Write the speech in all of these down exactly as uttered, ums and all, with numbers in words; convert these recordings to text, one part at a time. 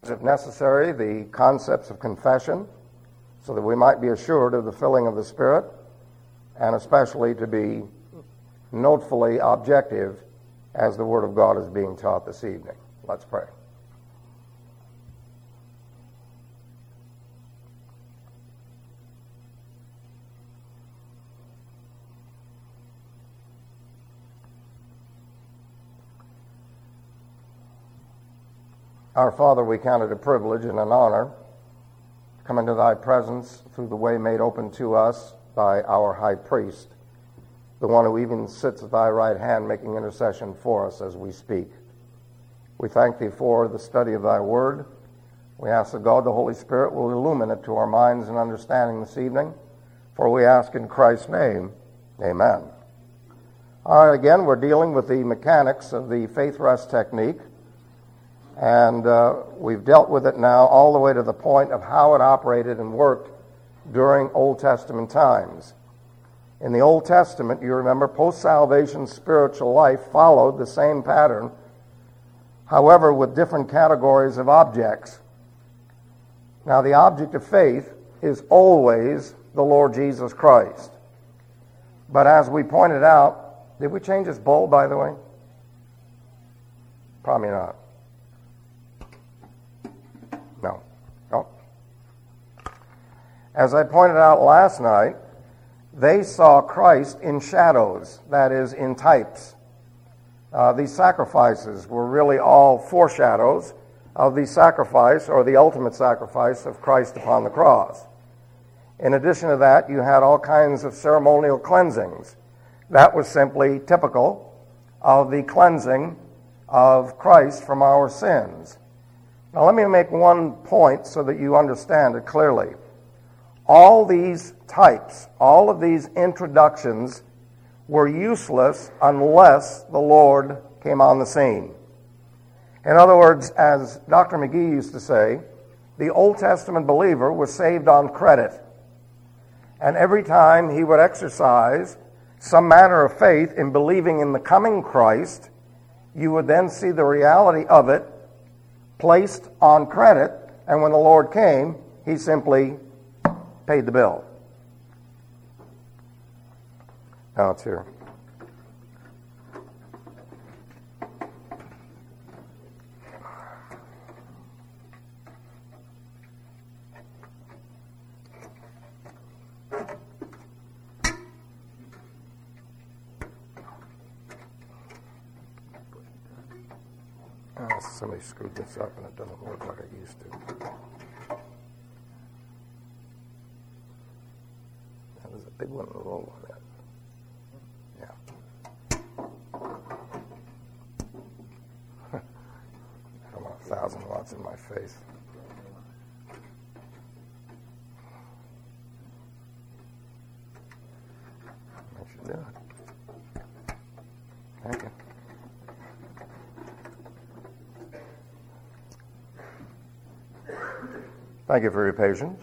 if necessary, the concepts of confession, so that we might be assured of the filling of the Spirit, and especially to be notefully objective as the Word of God is being taught this evening. Let's pray. Our Father, we count it a privilege and an honor to come into thy presence through the way made open to us by our high priest, the one who even sits at thy right hand making intercession for us as we speak. We thank thee for the study of thy word. We ask that God, the Holy Spirit, will illumine it to our minds and understanding this evening, for we ask in Christ's name, amen. All right, again, we're dealing with the mechanics of the faith rest technique. And uh, we've dealt with it now all the way to the point of how it operated and worked during Old Testament times. In the Old Testament, you remember, post-salvation spiritual life followed the same pattern, however, with different categories of objects. Now, the object of faith is always the Lord Jesus Christ. But as we pointed out, did we change this bulb, by the way? Probably not. No. No. As I pointed out last night, they saw Christ in shadows, that is, in types. Uh, these sacrifices were really all foreshadows of the sacrifice, or the ultimate sacrifice, of Christ upon the cross. In addition to that, you had all kinds of ceremonial cleansings. That was simply typical of the cleansing of Christ from our sins. Now let me make one point so that you understand it clearly. All these types, all of these introductions were useless unless the Lord came on the scene. In other words, as Doctor McGee used to say, the Old Testament believer was saved on credit. And every time he would exercise some manner of faith in believing in the coming Christ, you would then see the reality of it placed on credit, and when the Lord came, he simply paid the bill. Now it's here. Oh, somebody screwed this up and it doesn't work like it used to. That was a big one to roll on that. Yeah. I don't want a thousand watts in my face. I should do it. Thank you. Thank you for your patience.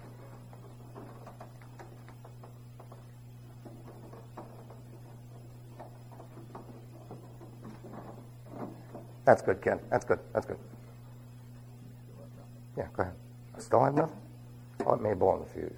That's good, Ken. That's good. That's good. Yeah, go ahead. I still have nothing? Oh, it may blow on the fuse.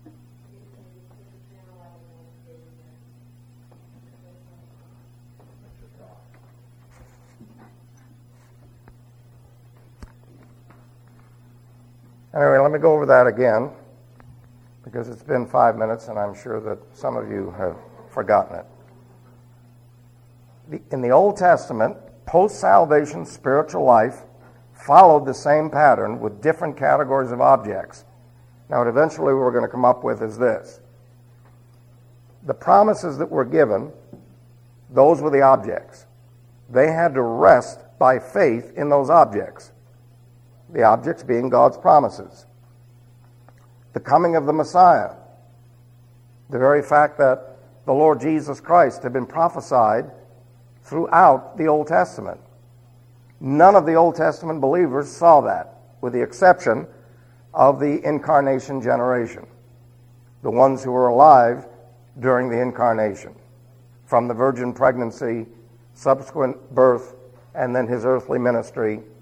Anyway, let me go over that again, because it's been five minutes and I'm sure that some of you have forgotten it. The, in the Old Testament, post-salvation spiritual life followed the same pattern with different categories of objects. Now, what eventually we're going to come up with is this. The promises that were given, those were the objects. They had to rest by faith in those objects. The objects being God's promises. The coming of the Messiah. The very fact that the Lord Jesus Christ had been prophesied throughout the Old Testament. None of the Old Testament believers saw that, with the exception of the incarnation generation. The ones who were alive during the incarnation. From the virgin pregnancy, subsequent birth, and then his earthly ministry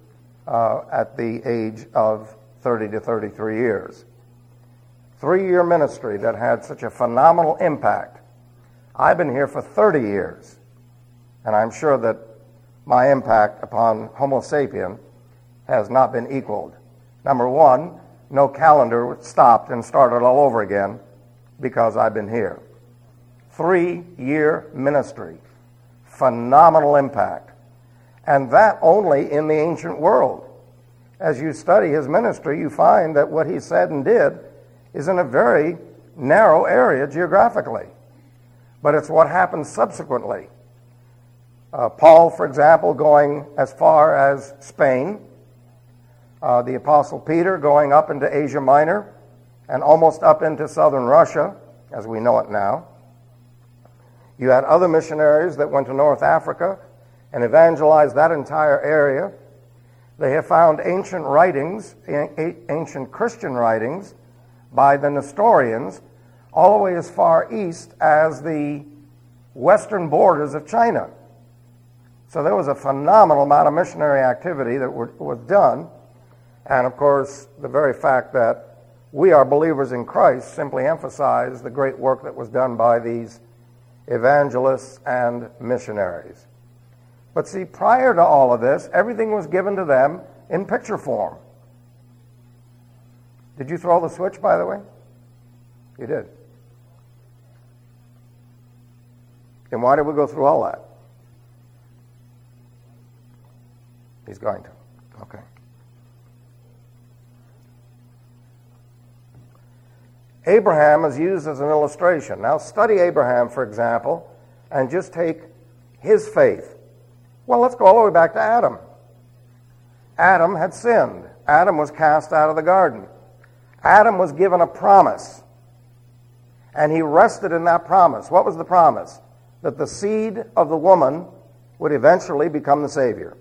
uh, at the age of thirty to thirty-three years. Three-year ministry that had such a phenomenal impact. I've been here for thirty years, and I'm sure that my impact upon Homo sapien has not been equaled. Number one, no calendar stopped and started all over again because I've been here. Three-year ministry, phenomenal impact, and that only in the ancient world. As you study his ministry, you find that what he said and did is in a very narrow area geographically, but it's what happened subsequently. Uh, Paul, for example, going as far as Spain, uh, the Apostle Peter going up into Asia Minor and almost up into southern Russia, as we know it now. You had other missionaries that went to North Africa and evangelized that entire area. They have found ancient writings, ancient Christian writings, by the Nestorians, all the way as far east as the western borders of China. So there was a phenomenal amount of missionary activity that was done. And of course, the very fact that we are believers in Christ simply emphasized the great work that was done by these evangelists and missionaries. But see, prior to all of this, everything was given to them in picture form. Did you throw the switch, by the way? You did. Then why did we go through all that? He's going to. Okay. Abraham is used as an illustration. Now study Abraham, for example, and just take his faith. Well, let's go all the way back to Adam. Adam had sinned. Adam was cast out of the garden. Adam was given a promise, and he rested in that promise. What was the promise? That the seed of the woman would eventually become the Savior.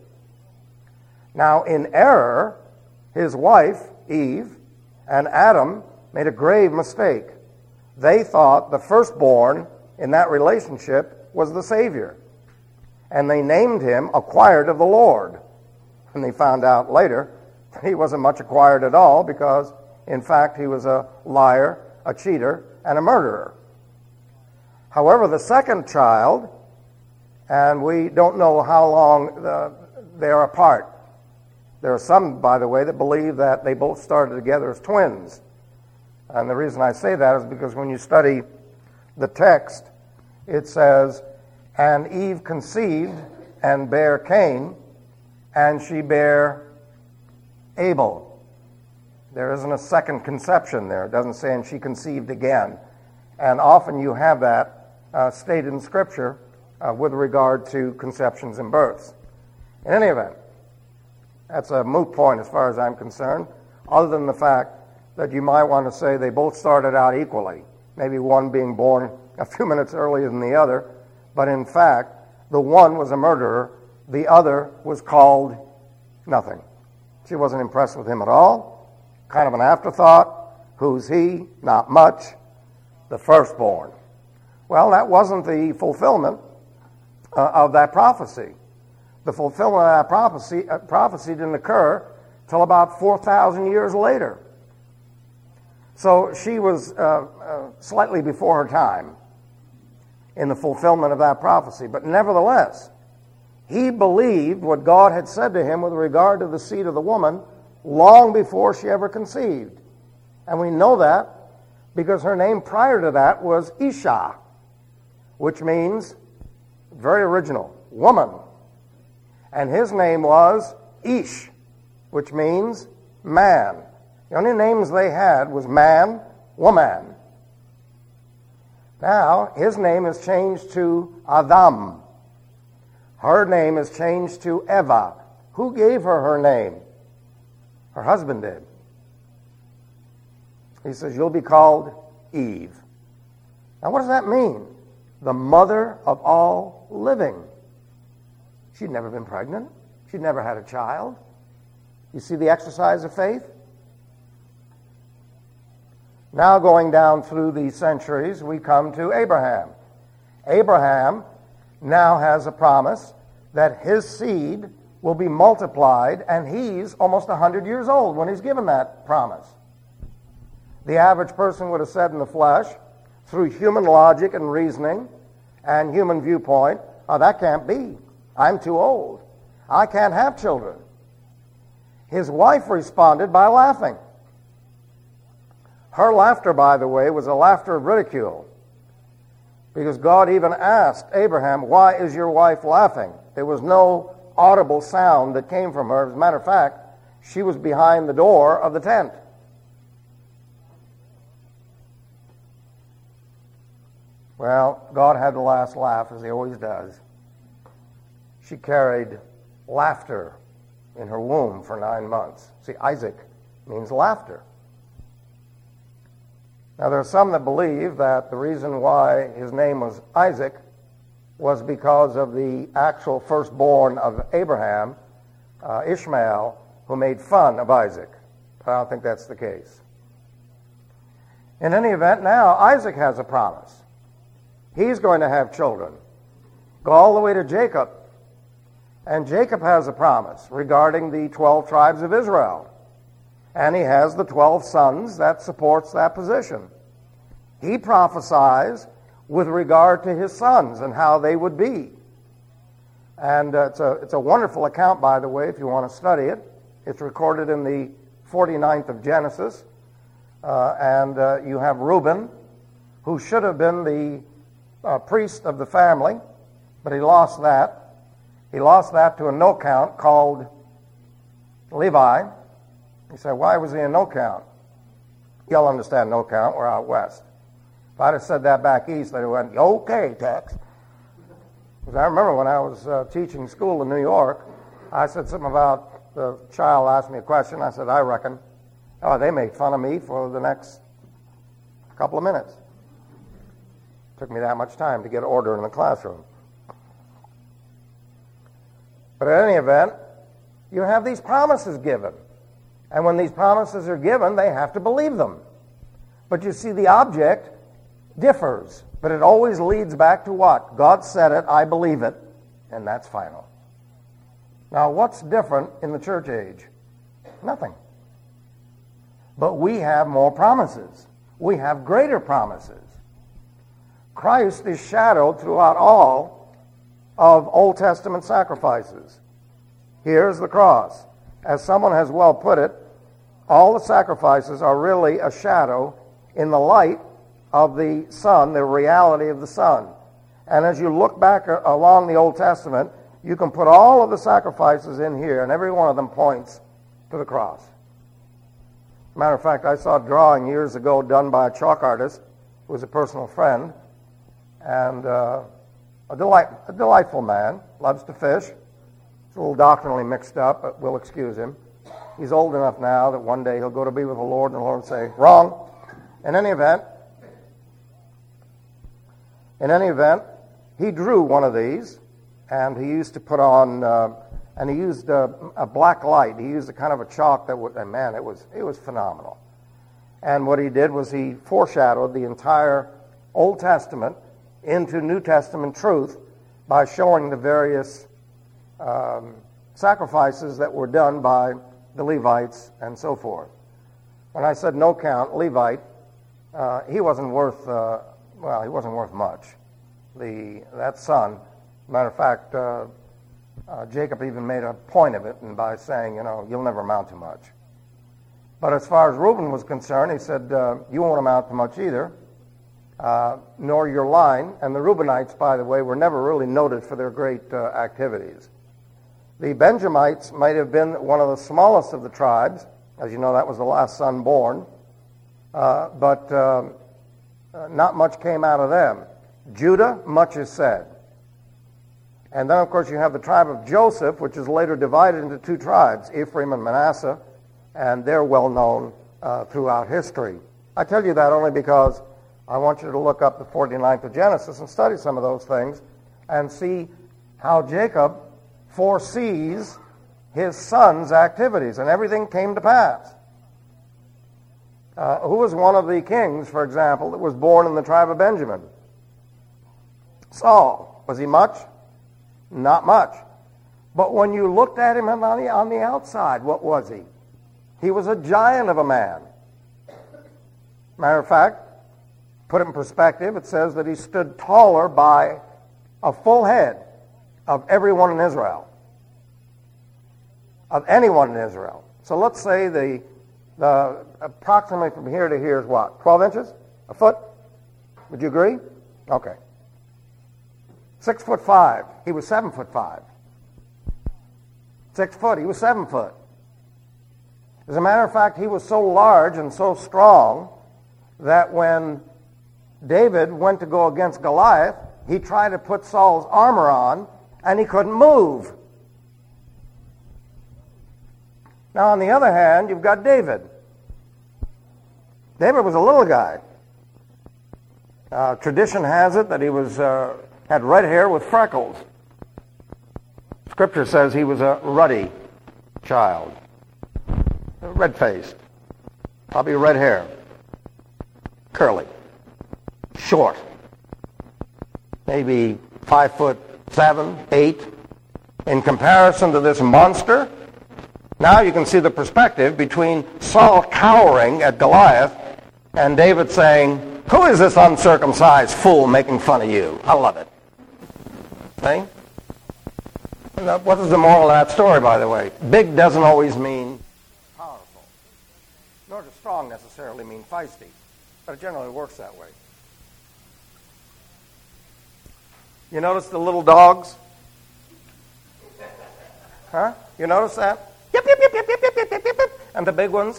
Now, in error, his wife, Eve, and Adam made a grave mistake. They thought the firstborn in that relationship was the Savior, and they named him acquired of the Lord. And they found out later that he wasn't much acquired at all, because in fact he was a liar, a cheater, and a murderer. However, the second child, and we don't know how long the, they are apart. There are some, by the way, that believe that they both started together as twins. And the reason I say that is because when you study the text, it says, "And Eve conceived and bare Cain, and she bare Abel." There isn't a second conception there. It doesn't say, "and she conceived again." And often you have that uh, stated in Scripture uh, with regard to conceptions and births. In any event, that's a moot point as far as I'm concerned, other than the fact that you might want to say they both started out equally, maybe one being born a few minutes earlier than the other, but in fact, the one was a murderer, the other was called nothing. She wasn't impressed with him at all. Kind of an afterthought. Who's he? Not much. The firstborn. Well, that wasn't the fulfillment uh, of that prophecy. The fulfillment of that prophecy, uh, prophecy didn't occur till about four thousand years later. So she was uh, uh, slightly before her time in the fulfillment of that prophecy. But nevertheless, he believed what God had said to him with regard to the seed of the woman long before she ever conceived. And we know that because her name prior to that was Isha, which means, very original, woman. And his name was Ish, which means man. The only names they had was man, woman. Now, his name is changed to Adam. Her name is changed to Eva. Who gave her her name? Her husband did. He says, "You'll be called Eve." Now, what does that mean? The mother of all living. She'd never been pregnant. She'd never had a child. You see the exercise of faith? Now, going down through the centuries, we come to Abraham. Abraham now has a promise that his seed will be multiplied, and he's almost one hundred years old when he's given that promise. The average person would have said in the flesh, through human logic and reasoning and human viewpoint, oh, that can't be. I'm too old. I can't have children. His wife responded by laughing. Her laughter, by the way, was a laughter of ridicule, because God even asked Abraham, why is your wife laughing? There was no audible sound that came from her. As a matter of fact, she was behind the door of the tent. Well, God had the last laugh, as he always does. She carried laughter in her womb for nine months. See, Isaac means laughter. Now, there are some that believe that the reason why his name was Isaac was because of the actual firstborn of Abraham, uh, Ishmael, who made fun of Isaac. But I don't think that's the case. In any event, now Isaac has a promise. He's going to have children. Go all the way to Jacob. And Jacob has a promise regarding the twelve tribes of Israel. And he has the twelve sons that supports that position. He prophesies with regard to his sons and how they would be. And uh, it's a it's a wonderful account, by the way, if you want to study it. It's recorded in the forty-ninth of Genesis. Uh, and uh, you have Reuben, who should have been the uh, priest of the family, but he lost that. He lost that to a no-count called Levi. He said, why was he a no-count? You'll understand no-count, we're out west. If I'd have said that back east, they'd have went, okay, Tex. Because I remember when I was uh, teaching school in New York, I said something about, the child asked me a question, I said, I reckon. Oh, they made fun of me for the next couple of minutes. Took me that much time to get order in the classroom. But in any event, you have these promises given. And when these promises are given, they have to believe them. But you see, the object differs. But it always leads back to what? God said it, I believe it, and that's final. Now, what's different in the church age? Nothing. But we have more promises. We have greater promises. Christ is shadowed throughout all of Old Testament sacrifices. Here's the cross. As someone has well put it, all the sacrifices are really a shadow in the light of the sun, the reality of the sun. And as you look back along the Old Testament, you can put all of the sacrifices in here, and every one of them points to the cross. Matter of fact, I saw a drawing years ago done by a chalk artist who was a personal friend, and uh, a, delight, a delightful man, loves to fish. He's a little doctrinally mixed up, but we'll excuse him. He's old enough now that one day he'll go to be with the Lord, and the Lord will say, wrong. In any event, in any event, he drew one of these, and he used to put on, uh, and he used a, a black light. He used a kind of a chalk that would, and man, it was it was phenomenal. And what he did was he foreshadowed the entire Old Testament into New Testament truth by showing the various um, sacrifices that were done by the Levites and so forth. When I said no count, Levite, uh, he wasn't worth, uh, well, he wasn't worth much. The that son, matter of fact, uh, uh, Jacob even made a point of it, and by saying, you know, you'll never amount to much. But as far as Reuben was concerned, he said, uh, you won't amount to much either, uh, nor your line. And the Reubenites, by the way, were never really noted for their great uh, activities. The Benjamites might have been one of the smallest of the tribes. As you know, that was the last son born. Uh, but uh, uh, not much came out of them. Judah, much is said. And then, of course, you have the tribe of Joseph, which is later divided into two tribes, Ephraim and Manasseh, and they're well known uh, throughout history. I tell you that only because I want you to look up the forty-ninth of Genesis and study some of those things and see how Jacob foresees his son's activities, and everything came to pass. Uh, who was one of the kings, for example, that was born in the tribe of Benjamin? Saul. Was he much? Not much. But when you looked at him on the, on the outside, what was he? He was a giant of a man. Matter of fact, put it in perspective, it says that he stood taller by a full head of everyone in Israel. Of anyone in Israel. So let's say the, the approximately from here to here is what? twelve inches? A foot? Would you agree? Okay. Six foot five. He was seven foot five. Six foot. He was seven foot. As a matter of fact, he was so large and so strong that when David went to go against Goliath, he tried to put Saul's armor on, and he couldn't move. Now, on the other hand, you've got David. David was a little guy. Uh, tradition has it that he was uh, had red hair with freckles. Scripture says he was a ruddy child, red-faced, probably red hair, curly, short, maybe five foot seven, eight. In comparison to this monster, now you can see the perspective between Saul cowering at Goliath and David saying, "Who is this uncircumcised fool making fun of you?" I love it. See? What is the moral of that story, by the way? Big doesn't always mean powerful, nor does strong necessarily mean feisty, but it generally works that way. You notice the little dogs? Huh? You notice that? Yip, yip, yip, yip, yip, yip, yip, yip, yip. And the big ones?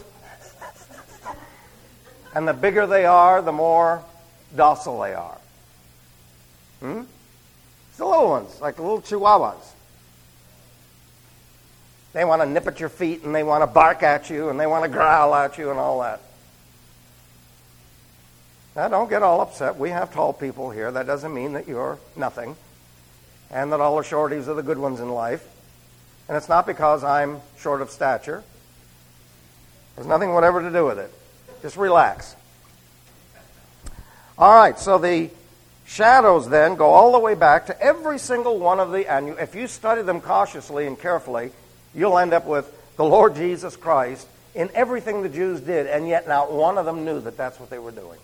And the bigger they are, the more docile they are. Hmm? It's the little ones, like the little chihuahuas. They want to nip at your feet, and they want to bark at you, and they want to growl at you, and all that. Now, don't get all upset. We have tall people here. That doesn't mean that you're nothing, and that all the shorties are the good ones in life. And it's not because I'm short of stature. There's nothing whatever to do with it. Just relax. All right, so the shadows then go all the way back to every single one of the, and you, if you study them cautiously and carefully, you'll end up with the Lord Jesus Christ in everything the Jews did, and yet not one of them knew that that's what they were doing.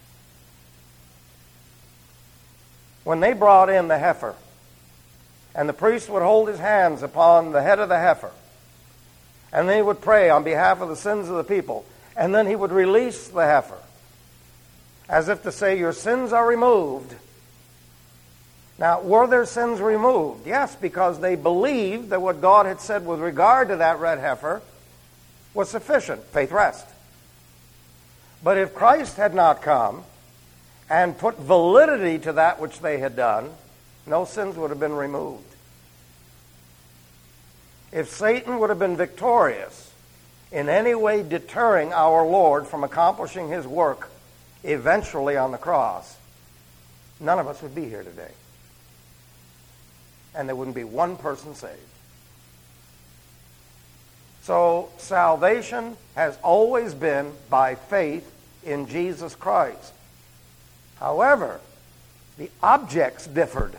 When they brought in the heifer, and the priest would hold his hands upon the head of the heifer, and then he would pray on behalf of the sins of the people, and then he would release the heifer, as if to say, your sins are removed. Now, were their sins removed? Yes, because they believed that what God had said with regard to that red heifer was sufficient. Faith rest. But if Christ had not come and put validity to that which they had done, no sins would have been removed. If Satan would have been victorious in any way deterring our Lord from accomplishing his work eventually on the cross, none of us would be here today. And there wouldn't be one person saved. So salvation has always been by faith in Jesus Christ. However, the objects differed.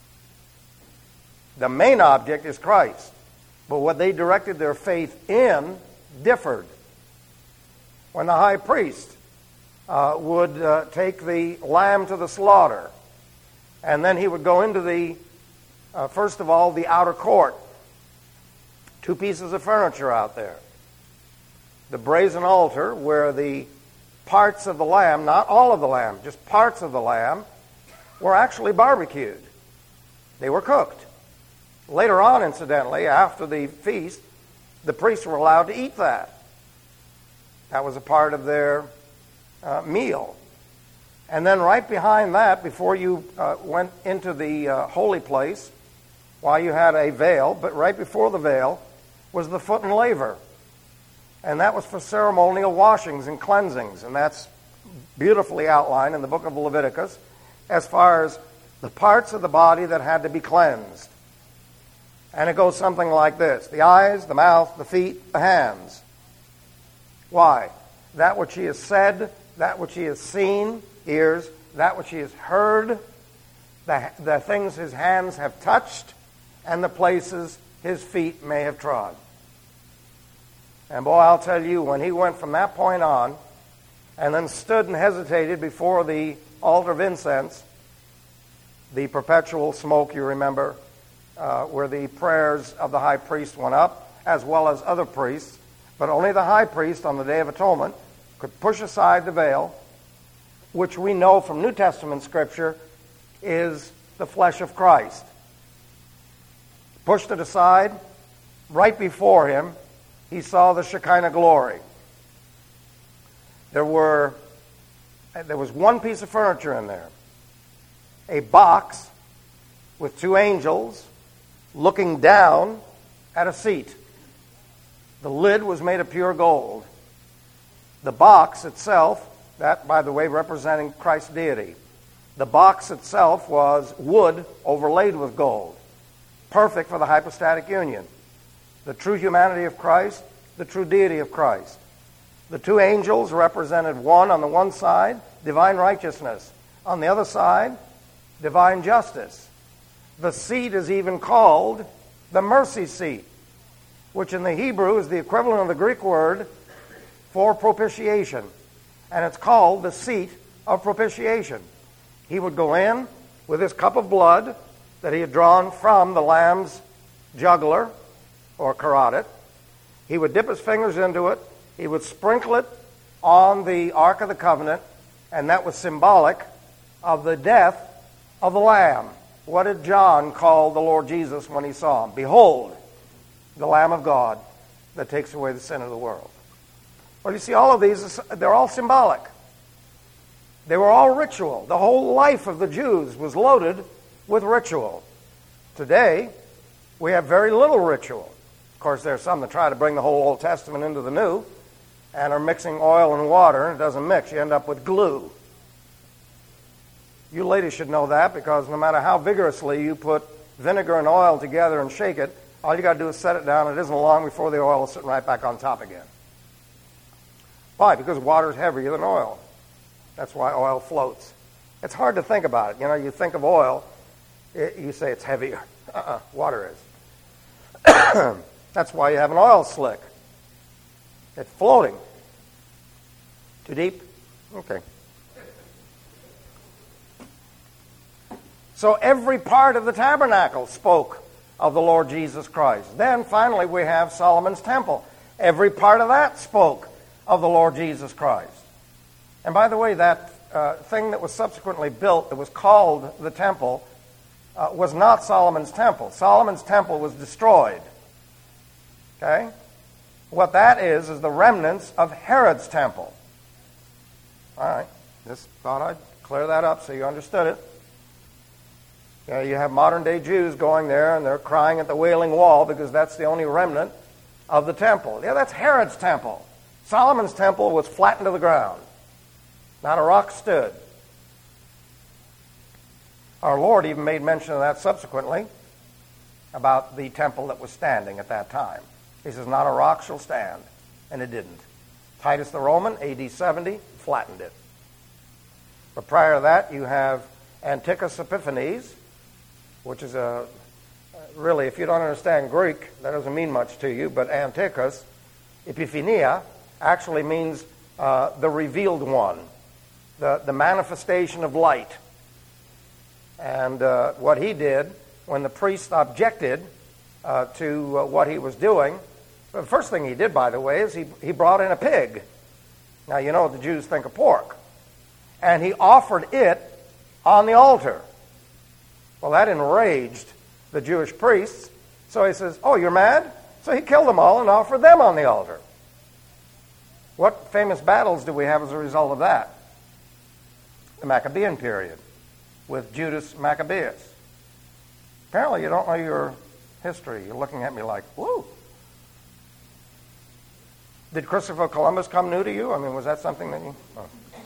The main object is Christ, but what they directed their faith in differed. When the high priest uh, would uh, take the lamb to the slaughter, and then he would go into the Uh, first of all, the outer court. Two pieces of furniture out there. The brazen altar, where the parts of the lamb, not all of the lamb, just parts of the lamb, were actually barbecued. They were cooked. Later on, incidentally, after the feast, the priests were allowed to eat that. That was a part of their uh, meal. And then right behind that, before you uh, went into the uh, holy place, while you had a veil, but right before the veil was the foot and laver. And that was for ceremonial washings and cleansings. And that's beautifully outlined in the book of Leviticus as far as the parts of the body that had to be cleansed. And it goes something like this: the eyes, the mouth, the feet, the hands. Why? That which he has said, that which he has seen, ears, that which he has heard, the, the things his hands have touched, and the places his feet may have trod. And boy, I'll tell you, when he went from that point on and then stood and hesitated before the altar of incense, the perpetual smoke, you remember, uh, where the prayers of the high priest went up, as well as other priests, but only the high priest on the Day of Atonement could push aside the veil, which we know from New Testament Scripture is the flesh of Christ. Pushed it aside. Right before him, he saw the Shekinah glory. There were, there was one piece of furniture in there. A box with two angels looking down at a seat. The lid was made of pure gold. The box itself, that, by the way, representing Christ's deity, the box itself was wood overlaid with gold, perfect for the hypostatic union. The true humanity of Christ, the true deity of Christ. The two angels represented one on the one side, divine righteousness. On the other side, divine justice. The seat is even called the mercy seat, which in the Hebrew is the equivalent of the Greek word for propitiation. And it's called the seat of propitiation. He would go in with his cup of blood that he had drawn from the lamb's jugular or carotid. He would dip his fingers into it. He would sprinkle it on the Ark of the Covenant, and that was symbolic of the death of the Lamb. What did John call the Lord Jesus when he saw him? Behold, the Lamb of God that takes away the sin of the world. Well, you see, all of these, they're all symbolic. They were all ritual. The whole life of the Jews was loaded with ritual. Today, we have very little ritual. Of course, there are some that try to bring the whole Old Testament into the New and are mixing oil and water, and it doesn't mix. You end up with glue. You ladies should know that, because no matter how vigorously you put vinegar and oil together and shake it, all you got to do is set it down, and it isn't long before the oil is sitting right back on top again. Why? Because water is heavier than oil. That's why oil floats. It's hard to think about it. You know, you think of oil, it, you say it's heavier. Uh-uh, water is. That's why you have an oil slick. It's floating. Too deep? Okay. So every part of the tabernacle spoke of the Lord Jesus Christ. Then finally we have Solomon's temple. Every part of that spoke of the Lord Jesus Christ. And by the way, that uh, thing that was subsequently built that was called the temple uh, was not Solomon's temple. Solomon's temple was destroyed. Okay? What that is, is the remnants of Herod's temple. All right. Just thought I'd clear that up so you understood it. You know, you have modern-day Jews going there, and they're crying at the Wailing Wall because that's the only remnant of the temple. Yeah, that's Herod's temple. Solomon's temple was flattened to the ground. Not a rock stood. Our Lord even made mention of that subsequently about the temple that was standing at that time. He says, not a rock shall stand. And it didn't. Titus the Roman, A D seventy, flattened it. But prior to that, you have Antiochus Epiphanes, which is a, really, if you don't understand Greek, that doesn't mean much to you, but Antiochus, Epiphania, actually means uh, the revealed one, the, the manifestation of light. And uh, what he did, when the priest objected uh, to uh, what he was doing, the first thing he did, by the way, is he, he brought in a pig. Now, you know what the Jews think of pork. And he offered it on the altar. Well, that enraged the Jewish priests. So he says, oh, you're mad? So he killed them all and offered them on the altar. What famous battles do we have as a result of that? The Maccabean period with Judas Maccabeus. Apparently you don't know your history. You're looking at me like, whoa. Did Christopher Columbus come new to you? I mean, was that something that you... Oh.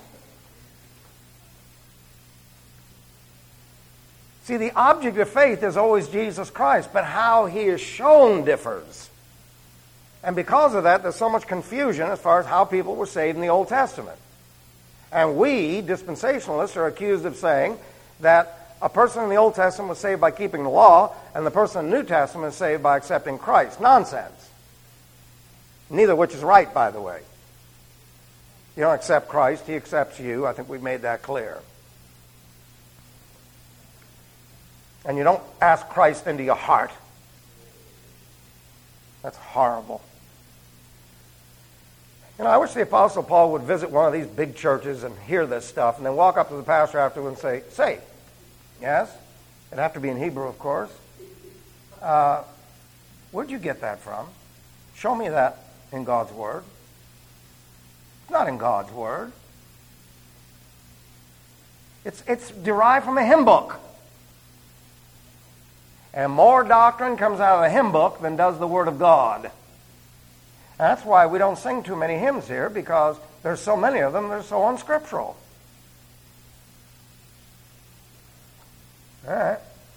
See, the object of faith is always Jesus Christ, but how he is shown differs. And because of that, there's so much confusion as far as how people were saved in the Old Testament. And we, dispensationalists, are accused of saying that A person in the Old Testament was saved by keeping the law, and the person in the New Testament is saved by accepting Christ. Nonsense. Neither which is right, by the way. You don't accept Christ, he accepts you. I think we've made that clear. And you don't ask Christ into your heart. That's horrible. You know, I wish the Apostle Paul would visit one of these big churches and hear this stuff and then walk up to the pastor afterward and say, say, yes? It'd have to be in Hebrew, of course. Uh, where'd you get that from? Show me that in God's Word. It's not in God's Word. It's, it's derived from a hymn book. And more doctrine comes out of the hymn book than does the Word of God. That's why we don't sing too many hymns here, because there's so many of them that are so unscriptural. All right.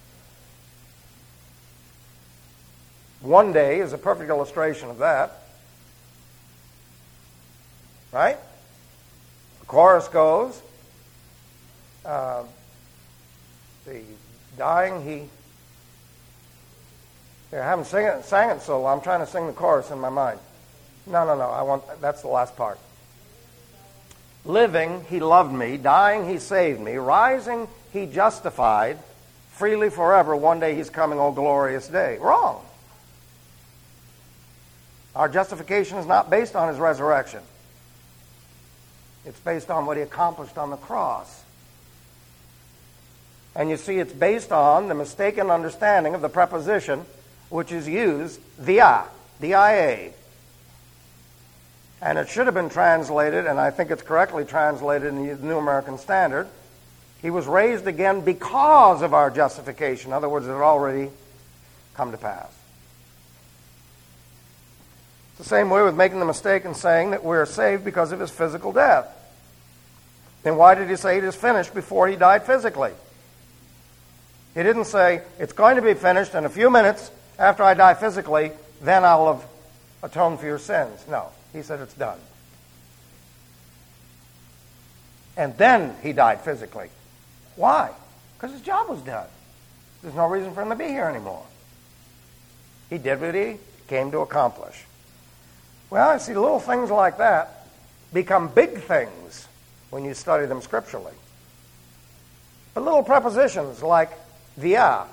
One Day is a perfect illustration of that. Right? The chorus goes, uh, the dying he... Here, I haven't sing it, sang it so long. I'm trying to sing the chorus in my mind. No, no, no. I want that's the last part. Living, he loved me. Dying, he saved me. Rising, he justified. Freely forever, one day he's coming, oh glorious day. Wrong. Our justification is not based on his resurrection. It's based on what he accomplished on the cross. And you see, it's based on the mistaken understanding of the preposition which is used, dia, D I A. And it should have been translated, and I think it's correctly translated in the New American Standard, he was raised again because of our justification. In other words, it had already come to pass. It's the same way with making the mistake in saying that we're saved because of his physical death. Then why did he say it is finished before he died physically? He didn't say, it's going to be finished in a few minutes after I die physically, then I'll have atoned for your sins. No, he said it's done. And then he died physically. Why? Because his job was done. There's no reason for him to be here anymore. He did what he came to accomplish. Well, I see little things like that become big things when you study them scripturally. But little prepositions like via,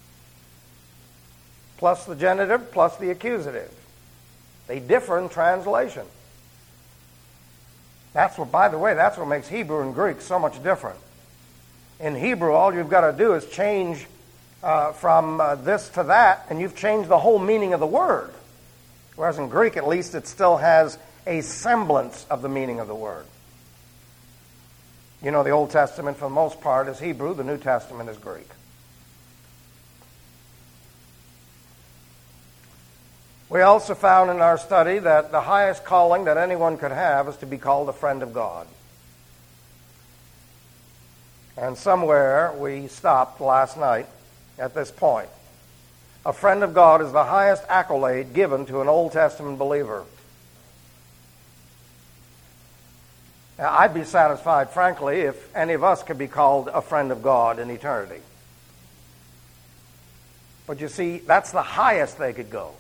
plus the genitive, plus the accusative, they differ in translation. That's what, by the way, that's what makes Hebrew and Greek so much different. In Hebrew, all you've got to do is change uh, from uh, this to that, and you've changed the whole meaning of the word. Whereas in Greek, at least, it still has a semblance of the meaning of the word. You know, the Old Testament, for the most part, is Hebrew. The New Testament is Greek. We also found in our study that the highest calling that anyone could have is to be called a friend of God. And somewhere we stopped last night at this point. A friend of God is the highest accolade given to an Old Testament believer. Now, I'd be satisfied, frankly, if any of us could be called a friend of God in eternity. But you see, that's the highest they could go.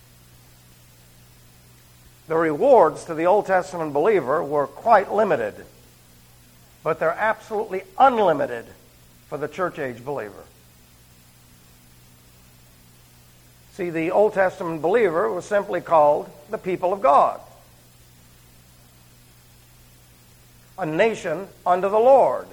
The rewards to the Old Testament believer were quite limited, but they're absolutely unlimited for the church age believer. See, the Old Testament believer was simply called the people of God, a nation under the Lord.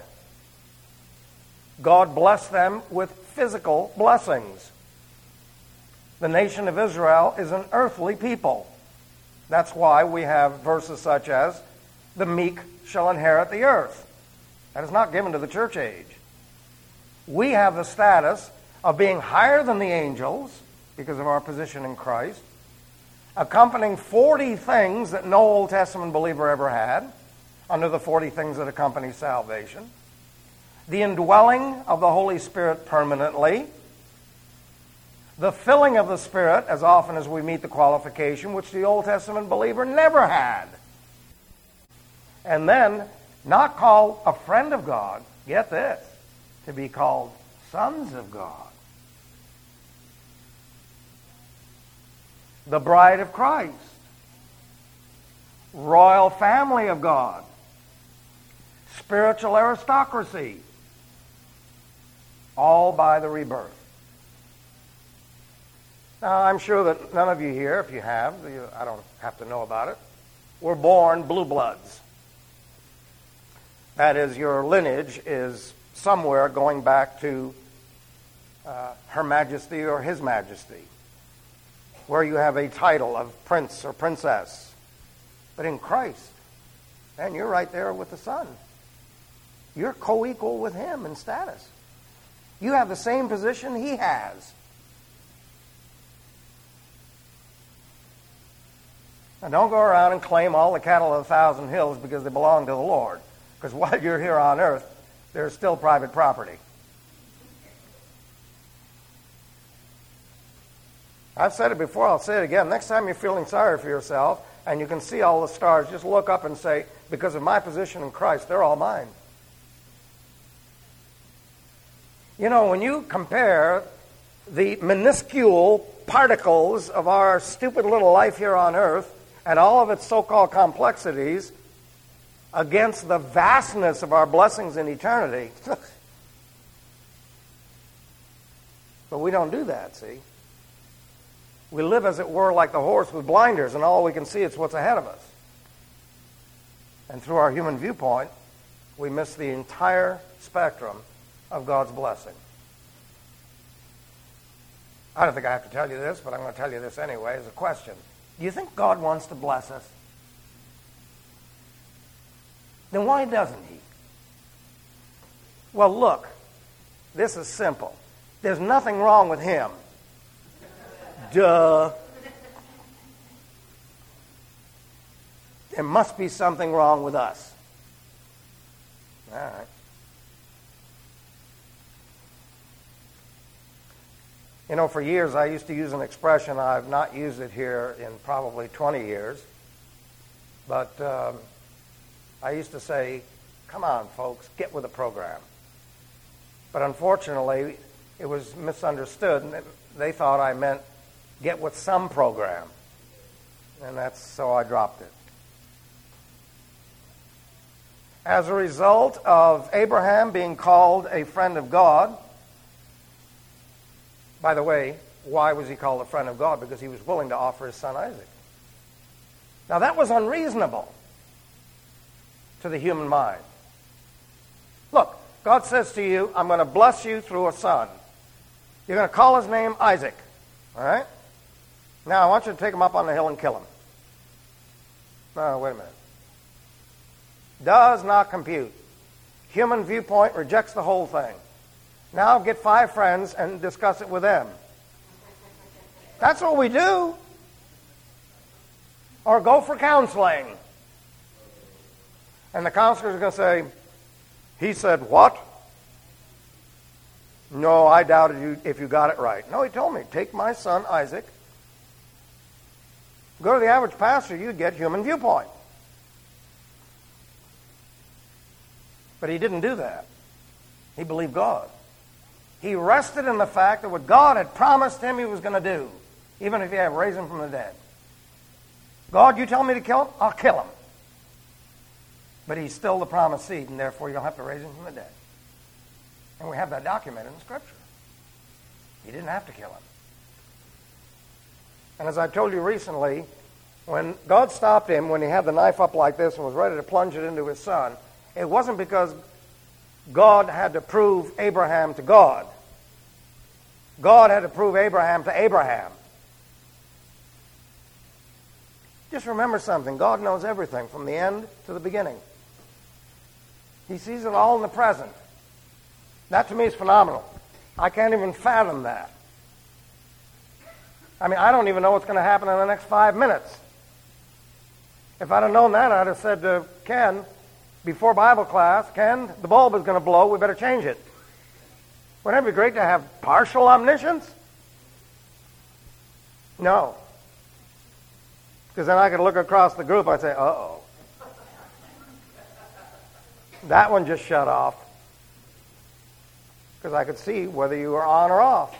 God blessed them with physical blessings. The nation of Israel is an earthly people. That's why we have verses such as, the meek shall inherit the earth. That is not given to the church age. We have the status of being higher than the angels because of our position in Christ, accompanying forty things that no Old Testament believer ever had, under the forty things that accompany salvation, the indwelling of the Holy Spirit permanently, the filling of the Spirit as often as we meet the qualification, which the Old Testament believer never had. And then, not called a friend of God, get this, to be called sons of God. The bride of Christ. Royal family of God. Spiritual aristocracy. All by the rebirth. Now, I'm sure that none of you here, if you have, you, I don't have to know about it, were born blue bloods. That is, your lineage is somewhere going back to uh, Her Majesty or His Majesty, where you have a title of prince or princess. But in Christ, man, you're right there with the Son. You're co-equal with Him in status. You have the same position He has. Now, don't go around and claim all the cattle of a thousand hills because they belong to the Lord. Because while you're here on earth, they're still private property. I've said it before, I'll say it again. Next time you're feeling sorry for yourself and you can see all the stars, just look up and say, because of my position in Christ, they're all mine. You know, when you compare the minuscule particles of our stupid little life here on earth and all of its so-called complexities against the vastness of our blessings in eternity. But we don't do that, see? We live, as it were, like the horse with blinders, and all we can see is what's ahead of us. And through our human viewpoint, we miss the entire spectrum of God's blessing. I don't think I have to tell you this, but I'm going to tell you this anyway as a question. Do you think God wants to bless us? Then why doesn't He? Well, look, this is simple. There's nothing wrong with Him. Duh. There must be something wrong with us. All right. You know, for years I used to use an expression. I've not used it here in probably twenty years. But um, I used to say, come on, folks, get with the program. But unfortunately, it was misunderstood, and they thought I meant get with some program. And that's so I dropped it. As a result of Abraham being called a friend of God, by the way, why was he called a friend of God? Because he was willing to offer his son Isaac. Now that was unreasonable to the human mind. Look, God says to you, I'm going to bless you through a son. You're going to call his name Isaac. All right? Now I want you to take him up on the hill and kill him. No, wait a minute. Does not compute. Human viewpoint rejects the whole thing. Now get five friends and discuss it with them. That's what we do. Or go for counseling. And the counselor's going to say, he said what? No, I doubted you if you got it right. No, he told me, take my son Isaac. Go to the average pastor, you'd get human viewpoint. But he didn't do that. He believed God. He rested in the fact that what God had promised him he was going to do, even if he had raised him from the dead. God, you tell me to kill him? I'll kill him. But he's still the promised seed, and therefore you don't have to raise him from the dead. And we have that documented in Scripture. You didn't have to kill him. And as I told you recently, when God stopped him, when he had the knife up like this and was ready to plunge it into his son, it wasn't because God had to prove Abraham to God. God had to prove Abraham to Abraham. Just remember something. God knows everything from the end to the beginning. He sees it all in the present. That to me is phenomenal. I can't even fathom that. I mean, I don't even know what's going to happen in the next five minutes. If I'd have known that, I'd have said to Ken, before Bible class, Ken, the bulb is going to blow, we better change it. Wouldn't it be great to have partial omniscience? No. Because then I could look across the group and I'd say, uh-oh. That one just shut off. because I could see whether you were on or off.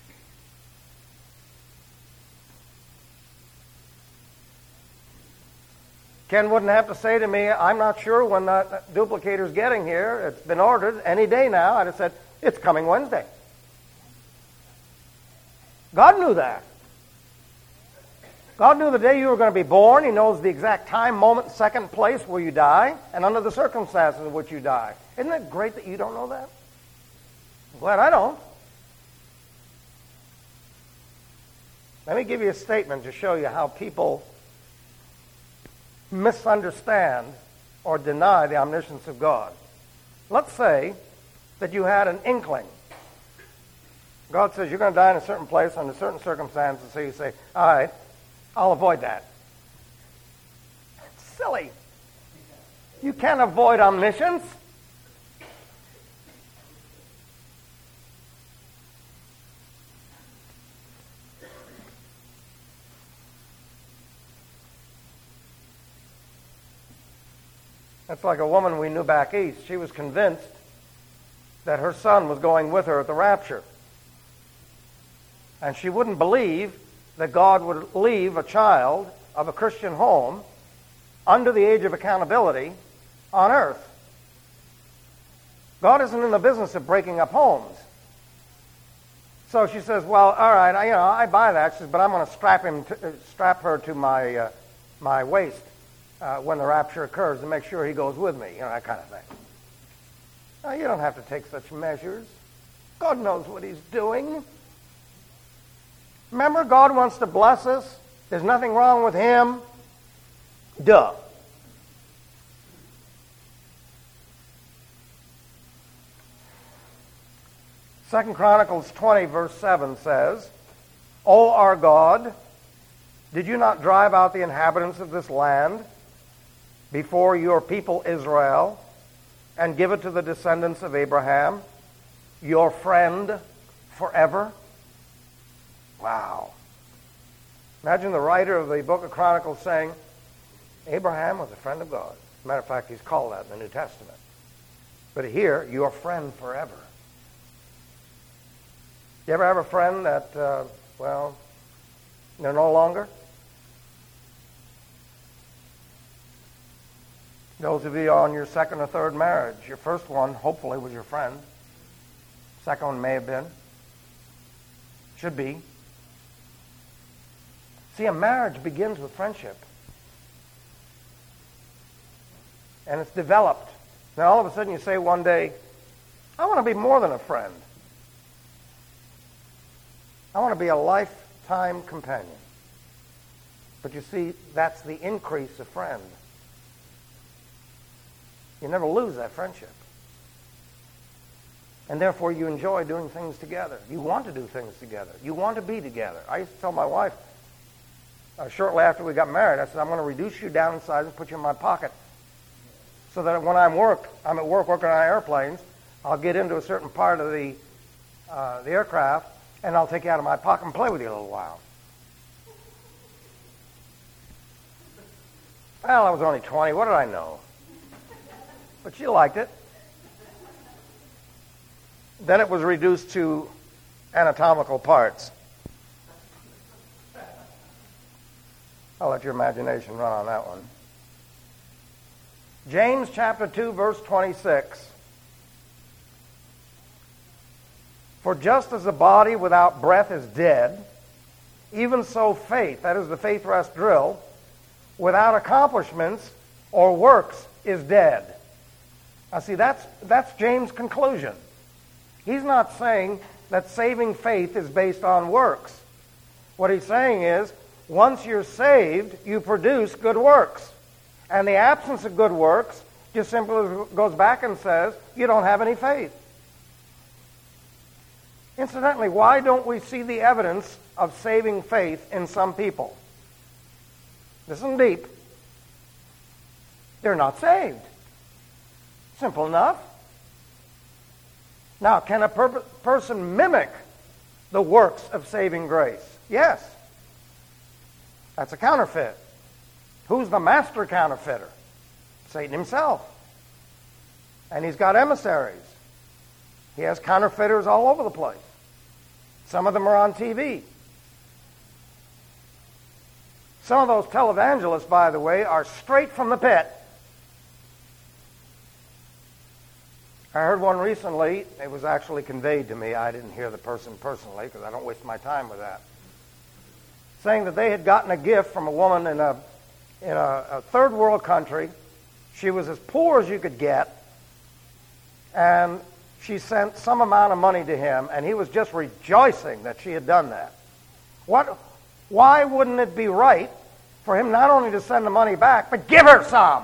Ken wouldn't have to say to me, I'm not sure when that duplicator's getting here. It's been ordered any day now. I'd have said, it's coming Wednesday. God knew that. God knew the day you were going to be born. He knows the exact time, moment, second, place where you die, and under the circumstances in which you die. Isn't it great that you don't know that? I'm glad I don't. Let me give you a statement to show you how people misunderstand or deny the omniscience of God. Let's say that you had an inkling. God says you're going to die in a certain place under certain circumstances, so you say, all right, I'll avoid that. It's silly. You can't avoid omniscience. That's like a woman we knew back east. She was convinced that her son was going with her at the rapture. And she wouldn't believe that God would leave a child of a Christian home under the age of accountability on earth. God isn't in the business of breaking up homes. So she says, well, all right, I, you know, I buy that. She says, but I'm going to strap him, to, uh, strap her to my uh, my waist uh, when the rapture occurs and make sure he goes with me, you know, that kind of thing. Now, you don't have to take such measures. God knows what he's doing. Remember, God wants to bless us. There's nothing wrong with him. Duh. Second Chronicles twenty, verse seven says, O our God, did you not drive out the inhabitants of this land before your people Israel and give it to the descendants of Abraham, your friend forever? Wow. Imagine the writer of the book of Chronicles saying, Abraham was a friend of God. As a matter of fact, he's called that in the New Testament. But here, your friend forever. You ever have a friend that, uh, well, they're no longer? Those of you on your second or third marriage, your first one hopefully was your friend. Second one may have been. Should be. See, a marriage begins with friendship. And it's developed. Now all of a sudden you say one day, I want to be more than a friend. I want to be a lifetime companion. But you see, that's the increase of friend. You never lose that friendship. And therefore you enjoy doing things together. You want to do things together. You want to be together. I used to tell my wife, uh, shortly after we got married, I said, I'm going to reduce you down in size and put you in my pocket. So that when I'm work, I'm at work working on airplanes, I'll get into a certain part of the uh, the aircraft, and I'll take you out of my pocket and play with you a little while. Well, I was only twenty. What did I know? But she liked it. Then it was reduced to anatomical parts. I'll let your imagination run on that one. James chapter two, verse twenty-six. For just as the body without breath is dead, even so faith, that is the faith rest drill, without accomplishments or works is dead. Now see, that's, that's James' conclusion. He's not saying that saving faith is based on works. What he's saying is, once you're saved, you produce good works. And the absence of good works just simply goes back and says, you don't have any faith. Incidentally, why don't we see the evidence of saving faith in some people? Listen deep. They're not saved. Simple enough. Now, can a per- person mimic the works of saving grace? Yes. That's a counterfeit. Who's the master counterfeiter? Satan himself. And he's got emissaries. He has counterfeiters all over the place. Some of them are on T V. Some of those televangelists, by the way, are straight from the pit. I heard one recently. It was actually conveyed to me. I didn't hear the person personally because I don't waste my time with that. Saying that they had gotten a gift from a woman in a in a, a third world country. She was as poor as you could get, and she sent some amount of money to him, and he was just rejoicing that she had done that. What? Why wouldn't it be right for him not only to send the money back, but give her some?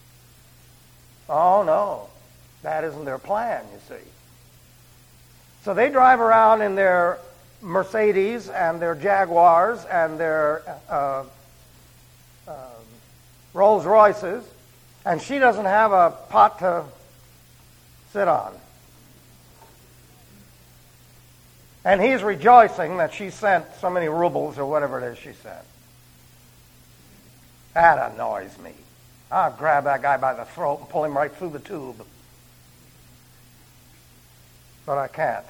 Oh, no. That isn't their plan, you see. So they drive around in their Mercedes and their Jaguars and their uh, uh, Rolls Royces, and she doesn't have a pot to sit on. And he's rejoicing that she sent so many rubles or whatever it is she sent. That annoys me. I'll grab that guy by the throat and pull him right through the tube. But I can't.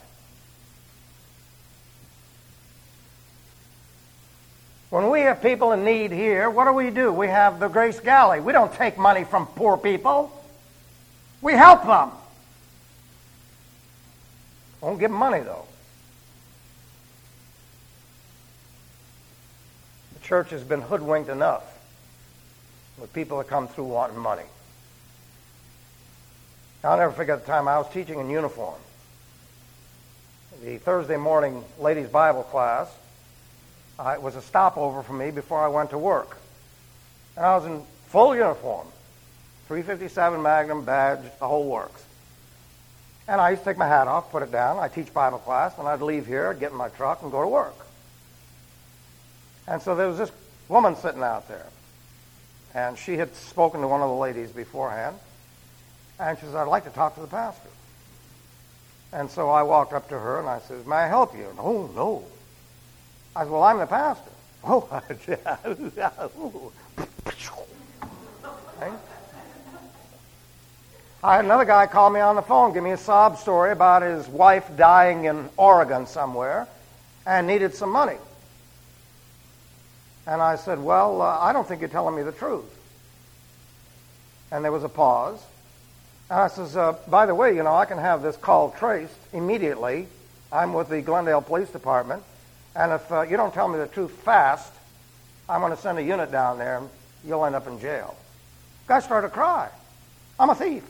When we have people in need here, what do we do? We have the Grace Galley. We don't take money from poor people. We help them. Won't give them money, though. The church has been hoodwinked enough with people that come through wanting money. I'll never forget the time I was teaching in uniform. The Thursday morning ladies' Bible class, uh, it was a stopover for me before I went to work. And I was in full uniform, three fifty-seven Magnum badge, the whole works. And I used to take my hat off, put it down. I teach Bible class, and I'd leave here, I'd get in my truck, and go to work. And so there was this woman sitting out there. And she had spoken to one of the ladies beforehand. And she said, I'd like to talk to the pastor. And so I walked up to her and I said, may I help you? Oh, no. I said, well, I'm the pastor. Oh, okay. I had another guy call me on the phone, give me a sob story about his wife dying in Oregon somewhere and needed some money. And I said, well, uh, I don't think you're telling me the truth. And there was a pause. And I says, uh, by the way, you know, I can have this call traced immediately. I'm with the Glendale Police Department. And if uh, you don't tell me the truth fast, I'm going to send a unit down there and you'll end up in jail. The guy started to cry. I'm a thief.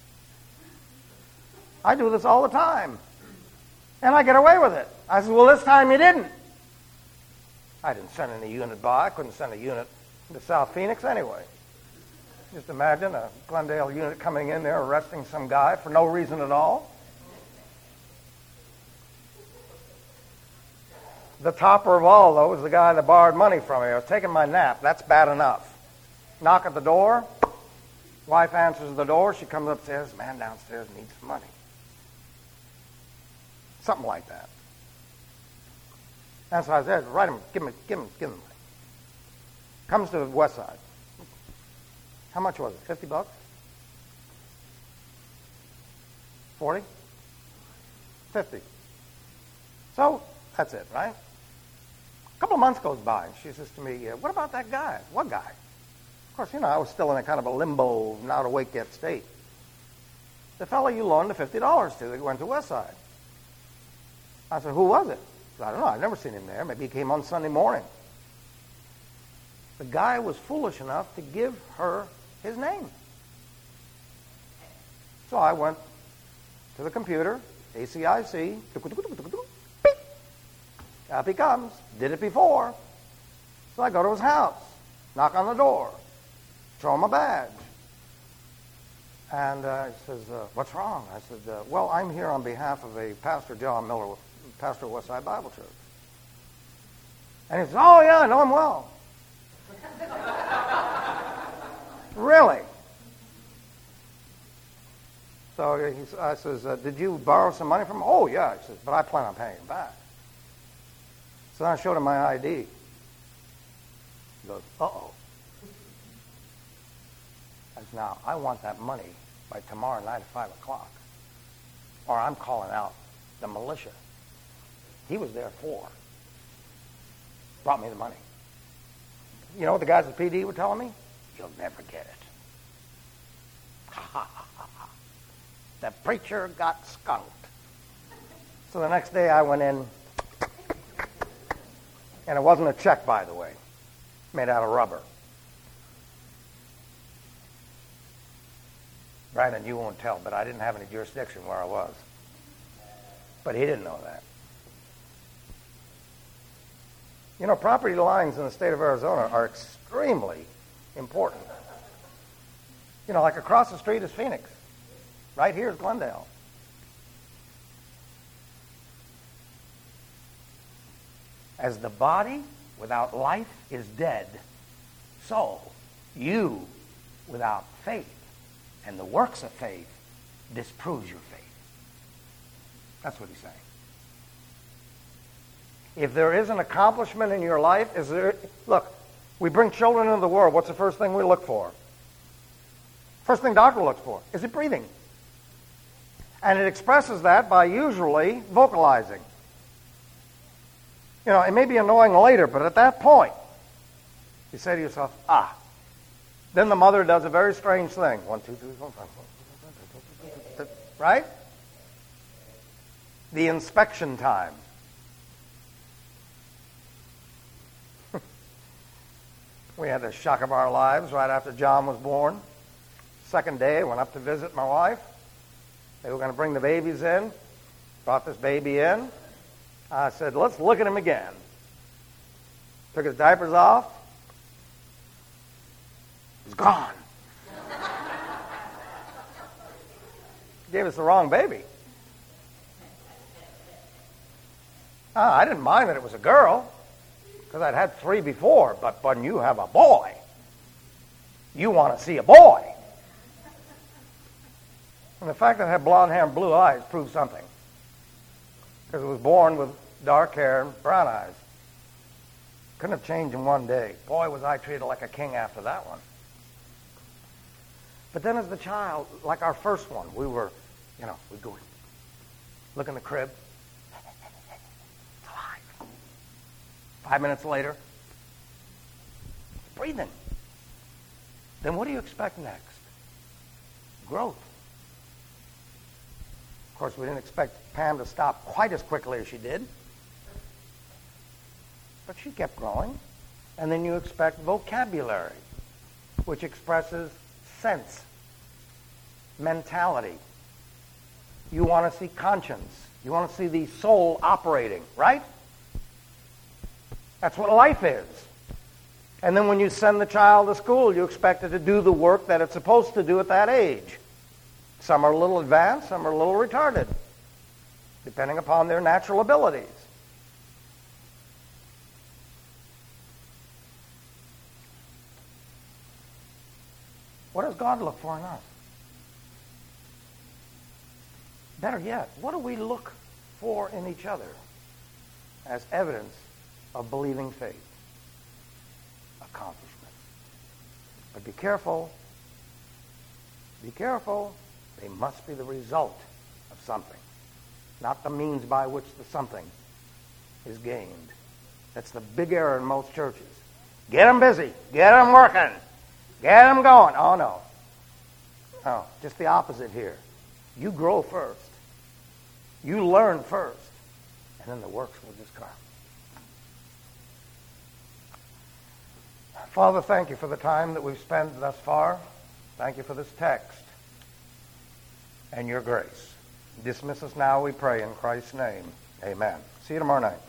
I do this all the time. And I get away with it. I said, well, this time you didn't. I didn't send any unit by. I couldn't send a unit to South Phoenix anyway. Just imagine a Glendale unit coming in there arresting some guy for no reason at all. The topper of all, though, was the guy that borrowed money from me. I was taking my nap. That's bad enough. Knock at the door. Wife answers the door. She comes upstairs. Man downstairs needs some money. Something like that. And so I said, write him, give him, give him, give him money. Comes to the west side. How much was it? Fifty bucks? Forty? Fifty. So that's it, right? A couple of months goes by, and she says to me, what about that guy? What guy? Of course, you know, I was still in a kind of a limbo, not awake yet state. The fellow you loaned the fifty dollars to that went to Westside. I said, who was it? I don't know. I've never seen him there. Maybe he came on Sunday morning. The guy was foolish enough to give her his name. So I went to the computer, A C I C, beep, up he comes. Did it before. So I go to his house, knock on the door, show him a badge. And uh, he says, uh, what's wrong? I said, uh, well, I'm here on behalf of a Pastor John Miller, pastor of Westside Bible Church. And he says, oh, yeah, I know him well. Really? So he, I says, uh, did you borrow some money from him? Oh, yeah. He says, but I plan on paying it back. So then I showed him my I D. He goes, uh-oh. I said, now, I want that money by tomorrow night at five o'clock. or I'm calling out the militia. He was there for. Brought me the money. You know what the guys at P D were telling me? You'll never get it. Ha ha ha ha ha. The preacher got skunked. So the next day I went in, and it wasn't a check, by the way, made out of rubber. Brandon, you won't tell, but I didn't have any jurisdiction where I was. But he didn't know that. You know, property lines in the state of Arizona are extremely important. You know, like across the street is Phoenix. Right here is Glendale. As the body without life is dead, so you without faith and the works of faith disproves your faith. That's what he's saying. If there is an accomplishment in your life, is there, look, we bring children into the world. What's the first thing we look for? First thing doctor looks for, is it breathing? And it expresses that by usually vocalizing. You know, it may be annoying later, but at that point, you say to yourself, ah. Then the mother does a very strange thing. One, two, three, four, five, four. Right? The inspection time. We had the shock of our lives right after John was born. Second day, I went up to visit my wife. They were going to bring the babies in. Brought this baby in. I said, let's look at him again. Took his diapers off. He's gone. Gave us the wrong baby. Ah, I didn't mind that it was a girl, because I'd had three before, but when you have a boy, you want to see a boy. And the fact that it had blonde hair and blue eyes proves something, because it was born with dark hair and brown eyes. Couldn't have changed in one day. Boy, was I treated like a king after that one. But then as the child, like our first one, we were, you know, we'd go look in the crib. It's alive. Five minutes later, breathing. Then what do you expect next? Growth. Of course, we didn't expect Pam to stop quite as quickly as she did. But she kept growing. And then you expect vocabulary, which expresses sense, mentality. You want to see conscience. You want to see the soul operating, right? That's what life is. And then when you send the child to school, you expect it to do the work that it's supposed to do at that age. Some are a little advanced, some are a little retarded, depending upon their natural abilities. What does God look for in us? Better yet, what do we look for in each other as evidence of believing faith? Accomplishment. But be careful. Be careful. They must be the result of something, not the means by which the something is gained. That's the big error in most churches. Get them busy. Get them working. Get them going. Oh, no. No, just the opposite here. You grow first. You learn first. And then the works will just come. Father, thank you for the time that we've spent thus far. Thank you for this text and your grace. Dismiss us now, we pray, in Christ's name. Amen. See you tomorrow night.